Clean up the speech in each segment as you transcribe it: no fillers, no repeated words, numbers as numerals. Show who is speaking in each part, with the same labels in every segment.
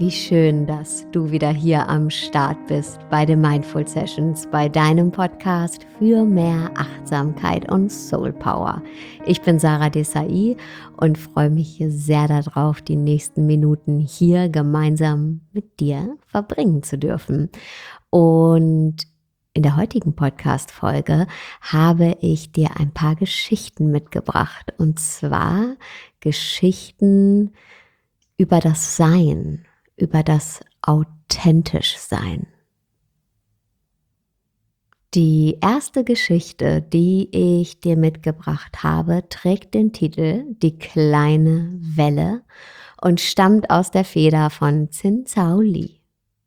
Speaker 1: Wie schön, dass du wieder hier am Start bist bei den Mindful Sessions, bei deinem Podcast für mehr Achtsamkeit und Soul Power. Ich bin Sarah Desai und freue mich hier sehr darauf, die nächsten Minuten hier gemeinsam mit dir verbringen zu dürfen. Und in der heutigen Podcast-Folge habe ich dir ein paar Geschichten mitgebracht. Und zwar Geschichten über das Sein, über das authentisch Sein. Die erste Geschichte, die ich dir mitgebracht habe, trägt den Titel Die kleine Welle und stammt aus der Feder von Zin Zhao Li.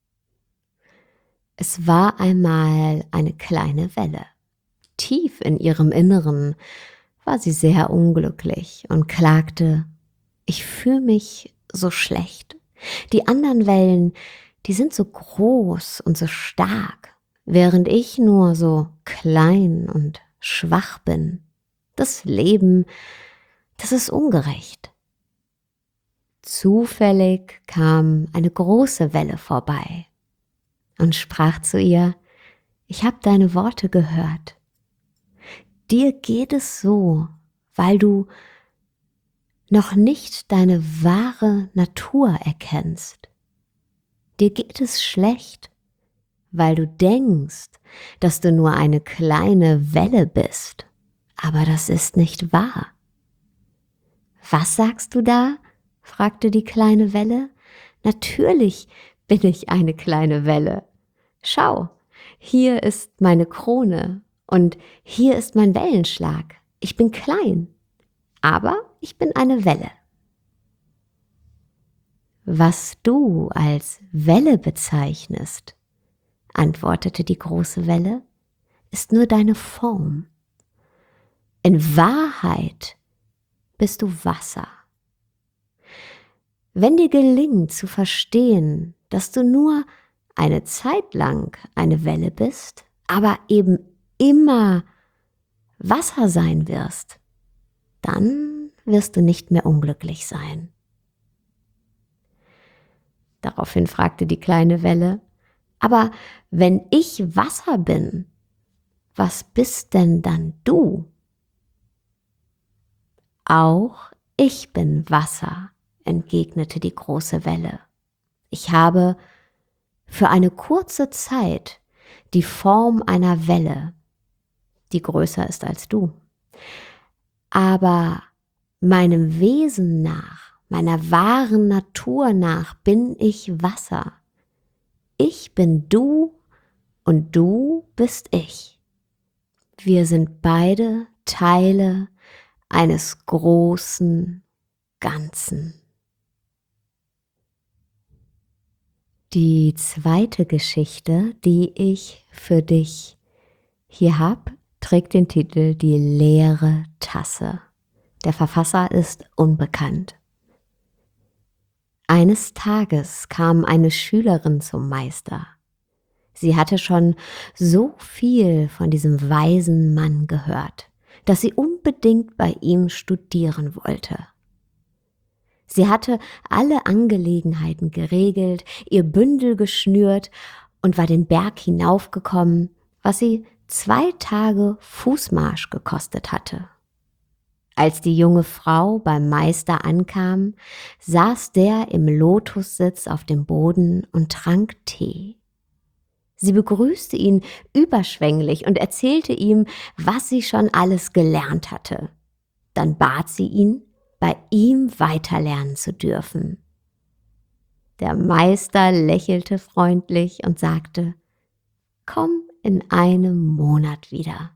Speaker 1: Es war einmal eine kleine Welle. Tief in ihrem Inneren war sie sehr unglücklich und klagte: Ich fühle mich so schlecht. Die anderen Wellen, die sind so groß und so stark, während ich nur so klein und schwach bin. Das Leben, das ist ungerecht. Zufällig kam eine große Welle vorbei und sprach zu ihr: Ich habe deine Worte gehört. Dir geht es so, weil du noch nicht deine wahre Natur erkennst. Dir geht es schlecht, weil du denkst, dass du nur eine kleine Welle bist, aber das ist nicht wahr. Was sagst du da? Fragte die kleine Welle. Natürlich bin ich eine kleine Welle. Schau, hier ist meine Krone und hier ist mein Wellenschlag. Ich bin klein, aber ich bin eine Welle. Was du als Welle bezeichnest, antwortete die große Welle, ist nur deine Form. In Wahrheit bist du Wasser. Wenn dir gelingt zu verstehen, dass du nur eine Zeit lang eine Welle bist, aber eben immer Wasser sein wirst, dann wirst du nicht mehr unglücklich sein. Daraufhin fragte die kleine Welle: Aber wenn ich Wasser bin, was bist denn dann du? Auch ich bin Wasser, entgegnete die große Welle. Ich habe für eine kurze Zeit die Form einer Welle, die größer ist als du. Aber meinem Wesen nach, meiner wahren Natur nach bin ich Wasser. Ich bin du und du bist ich. Wir sind beide Teile eines großen Ganzen. Die zweite Geschichte, die ich für dich hier habe, trägt den Titel Die leere Tasse. Der Verfasser ist unbekannt. Eines Tages kam eine Schülerin zum Meister. Sie hatte schon so viel von diesem weisen Mann gehört, dass sie unbedingt bei ihm studieren wollte. Sie hatte alle Angelegenheiten geregelt, ihr Bündel geschnürt und war den Berg hinaufgekommen, was sie 2 Tage Fußmarsch gekostet hatte. Als die junge Frau beim Meister ankam, saß der im Lotussitz auf dem Boden und trank Tee. Sie begrüßte ihn überschwänglich und erzählte ihm, was sie schon alles gelernt hatte. Dann bat sie ihn, bei ihm weiterlernen zu dürfen. Der Meister lächelte freundlich und sagte: Komm in einem Monat wieder.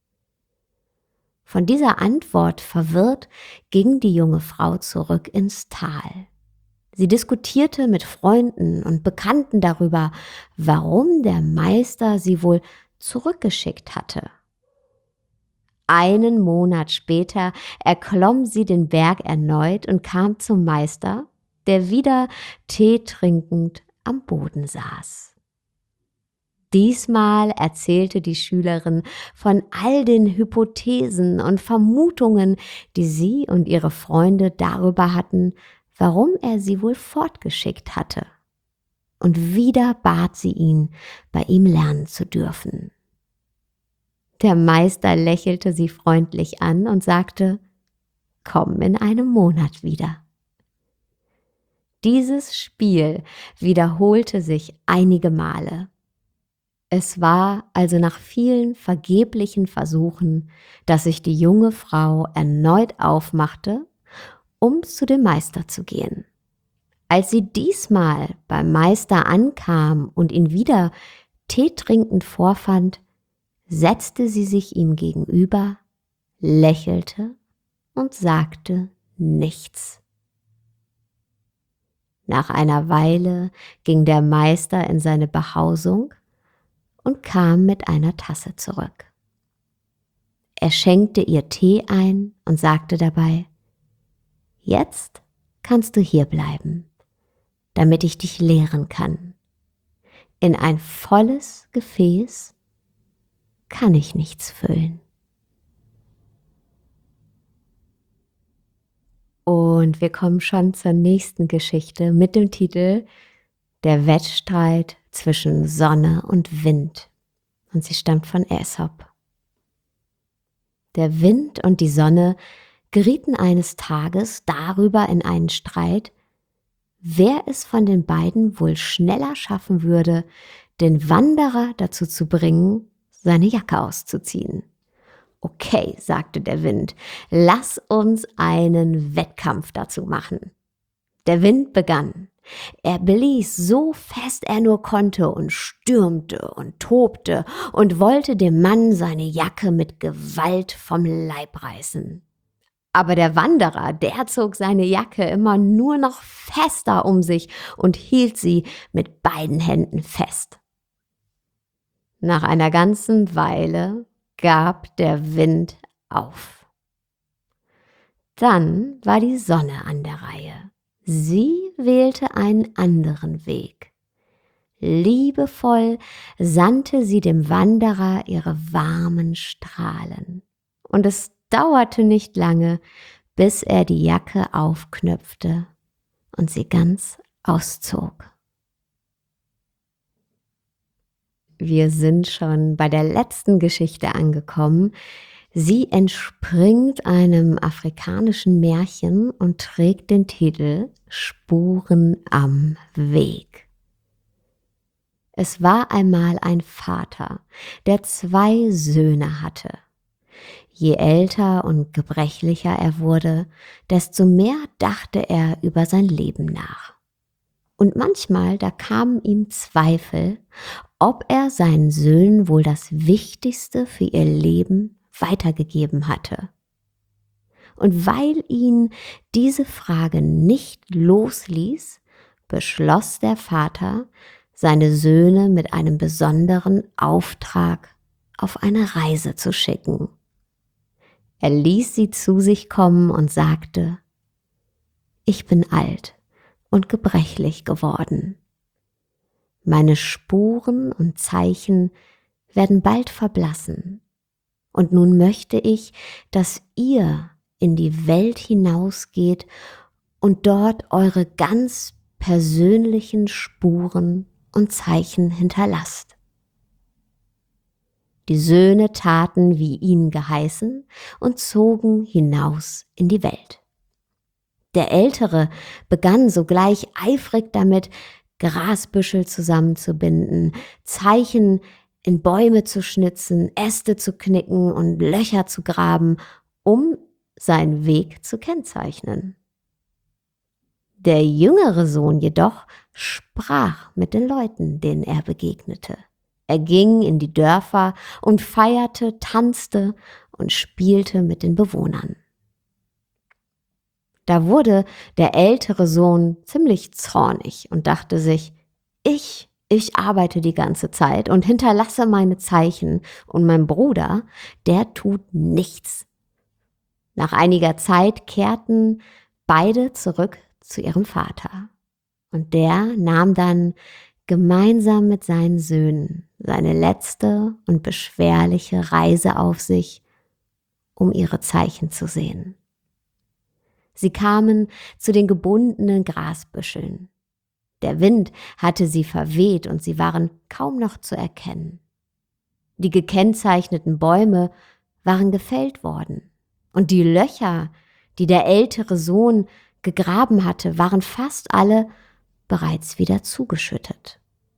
Speaker 1: Von dieser Antwort verwirrt ging die junge Frau zurück ins Tal. Sie diskutierte mit Freunden und Bekannten darüber, warum der Meister sie wohl zurückgeschickt hatte. Einen Monat später erklomm sie den Berg erneut und kam zum Meister, der wieder Tee trinkend am Boden saß. Diesmal erzählte die Schülerin von all den Hypothesen und Vermutungen, die sie und ihre Freunde darüber hatten, warum er sie wohl fortgeschickt hatte. und wieder bat sie ihn, bei ihm lernen zu dürfen. Der Meister lächelte sie freundlich an und sagte: Komm in einem Monat wieder. Dieses Spiel wiederholte sich einige Male. Es war also nach vielen vergeblichen Versuchen, dass sich die junge Frau erneut aufmachte, um zu dem Meister zu gehen. Als sie diesmal beim Meister ankam und ihn wieder teetrinkend vorfand, setzte sie sich ihm gegenüber, lächelte und sagte nichts. Nach einer Weile ging der Meister in seine Behausung und kam mit einer Tasse zurück. Er schenkte ihr Tee ein und sagte dabei: Jetzt kannst du hier bleiben, damit ich dich lehren kann. In ein volles Gefäß kann ich nichts füllen. Und wir kommen schon zur nächsten Geschichte mit dem Titel Der Wettstreit zwischen Sonne und Wind. Und sie stammt von Aesop. Der Wind und die Sonne gerieten eines Tages darüber in einen Streit, wer es von den beiden wohl schneller schaffen würde, den Wanderer dazu zu bringen, seine Jacke auszuziehen. Okay, sagte der Wind, lass uns einen Wettkampf dazu machen. Der Wind begann. Er blies so fest er nur konnte und stürmte und tobte und wollte dem Mann seine Jacke mit Gewalt vom Leib reißen. Aber der Wanderer, der zog seine Jacke immer nur noch fester um sich und hielt sie mit beiden Händen fest. Nach einer ganzen Weile gab der Wind auf. Dann war die Sonne an der Reihe. Sie wählte einen anderen Weg. Liebevoll sandte sie dem Wanderer ihre warmen Strahlen. Und es dauerte nicht lange, bis er die Jacke aufknöpfte und sie ganz auszog. Wir sind schon bei der letzten Geschichte angekommen. Sie entspringt einem afrikanischen Märchen und trägt den Titel Spuren am Weg. Es war einmal ein Vater, der 2 Söhne hatte. Je älter und gebrechlicher er wurde, desto mehr dachte er über sein Leben nach. Und manchmal, da kamen ihm Zweifel, ob er seinen Söhnen wohl das Wichtigste für ihr Leben weitergegeben hatte. Und weil ihn diese Frage nicht losließ, beschloss der Vater, seine Söhne mit einem besonderen Auftrag auf eine Reise zu schicken. Er ließ sie zu sich kommen und sagte: Ich bin alt und gebrechlich geworden. Meine Spuren und Zeichen werden bald verblassen. Und nun möchte ich, dass ihr in die Welt hinausgeht und dort eure ganz persönlichen Spuren und Zeichen hinterlasst. Die Söhne taten, wie ihnen geheißen, und zogen hinaus in die Welt. Der Ältere begann sogleich eifrig damit, Grasbüschel zusammenzubinden, Zeichen in Bäume zu schnitzen, Äste zu knicken und Löcher zu graben, um seinen Weg zu kennzeichnen. Der jüngere Sohn jedoch sprach mit den Leuten, denen er begegnete. Er ging in die Dörfer und feierte, tanzte und spielte mit den Bewohnern. Da wurde der ältere Sohn ziemlich zornig und dachte sich: Ich arbeite die ganze Zeit und hinterlasse meine Zeichen, und mein Bruder, der tut nichts. Nach einiger Zeit kehrten beide zurück zu ihrem Vater. Und der nahm dann gemeinsam mit seinen Söhnen seine letzte und beschwerliche Reise auf sich, um ihre Zeichen zu sehen. Sie kamen zu den gebundenen Grasbüscheln. Der Wind hatte sie verweht und sie waren kaum noch zu erkennen. Die gekennzeichneten Bäume waren gefällt worden und die Löcher, die der ältere Sohn gegraben hatte, waren fast alle bereits wieder zugeschüttet.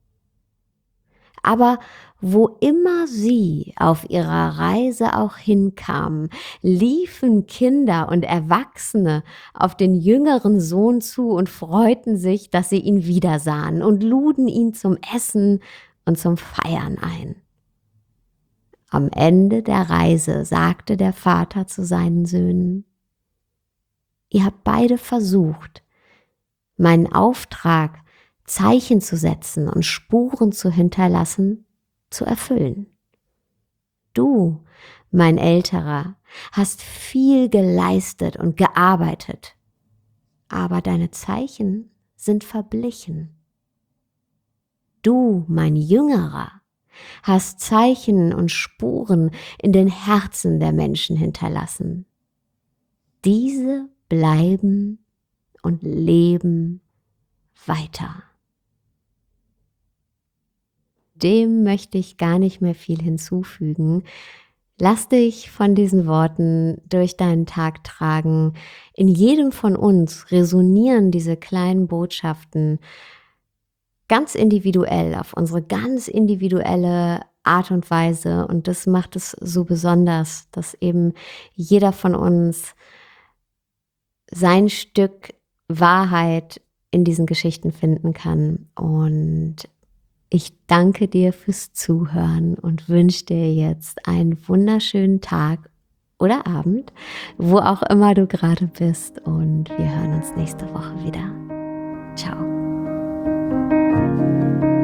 Speaker 1: Aber wo immer sie auf ihrer Reise auch hinkamen, liefen Kinder und Erwachsene auf den jüngeren Sohn zu und freuten sich, dass sie ihn wiedersahen und luden ihn zum Essen und zum Feiern ein. Am Ende der Reise sagte der Vater zu seinen Söhnen: Ihr habt beide versucht, meinen Auftrag, Zeichen zu setzen und Spuren zu hinterlassen, zu erfüllen. Du, mein Älterer, hast viel geleistet und gearbeitet, aber deine Zeichen sind verblichen. Du, mein Jüngerer, hast Zeichen und Spuren in den Herzen der Menschen hinterlassen. Diese bleiben und leben weiter. Dem möchte ich gar nicht mehr viel hinzufügen. Lass dich von diesen Worten durch deinen Tag tragen. In jedem von uns resonieren diese kleinen Botschaften ganz individuell, auf unsere ganz individuelle Art und Weise. Und das macht es so besonders, dass eben jeder von uns sein Stück Wahrheit in diesen Geschichten finden kann. Und ich danke dir fürs Zuhören und wünsche dir jetzt einen wunderschönen Tag oder Abend, wo auch immer du gerade bist. Und wir hören uns nächste Woche wieder. Ciao.